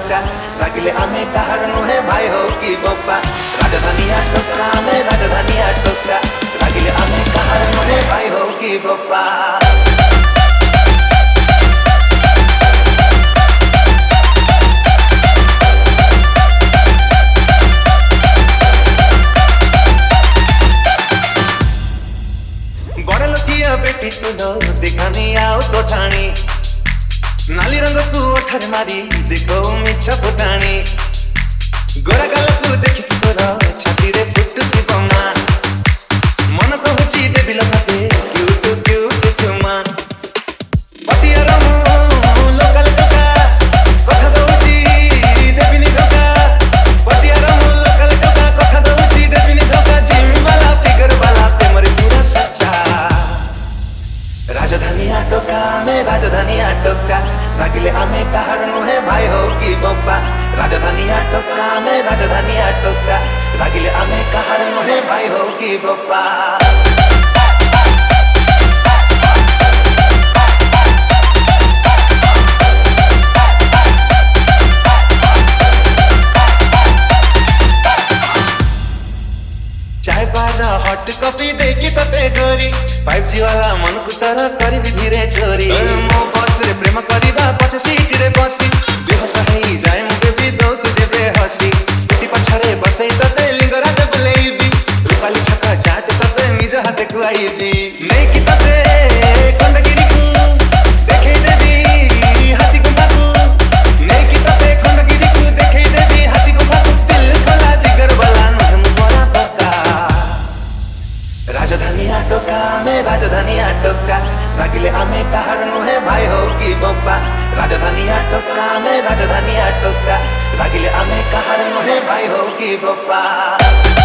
टोका रागिले आमे काहार नुहे भाई हो कि बोपा राजधानिया टोका में राजधानिया टोका रागिले आमे काहार नुहे भाई हो कि बोपा बड़े लोकिया बेटी तुलो दिखानी आओ तो छाणी नाली रंग तू ओठर मारी देखो मिछ फुटाणी गोरा गाल तू देखी तोरा छाती रे फुटुची बमा मन कहूची देबी लखाते क्यूट क्यूट चुमा पतिया रमु लोकल टोका कथा दउची देबिनी धोका पतिया रमु लोकल टोका कथा दउची देबिनी धोका जिम वाला फिगर वाला प्रेमर पूरा सच्चा राजधानिया टोका में राजधानिया टोका रागिले आमे काहार नुहे भाई हो कि बोपा राजधानिया टोका में राजधानिया टोका रागिले आमे काहार नुहे भाई हो कि बोपा चाय बारा हॉट कॉफी देखी तते डोरी 5G वाला मन को तरह करी धीरे चोरी मो बस रे प्रेम करिबा पछ सीट रे बसी बेहोश हेई जाय मुके भी दो तुझे बेहसी स्कूटी पछरे बसई तते लिंगराज बुलेबी रूपाली छका चाट तते निज हाथ खुआईबी नै की तते खंडगिरी को देखे देबी हाथी गुंफा को नै की तते खंडगिरी को देखे देबी हाथी गुंफा को दिल खोला जिगर वाला हम बड़ा पक्का राजधानिया टोका में राजधानिया टोका रागिले आमे काहार नुहे भाई हो कि बोपा राजधानिया टोका में राजधानिया टोका रागिले आमे काहार नुहे भाई हो कि बोपा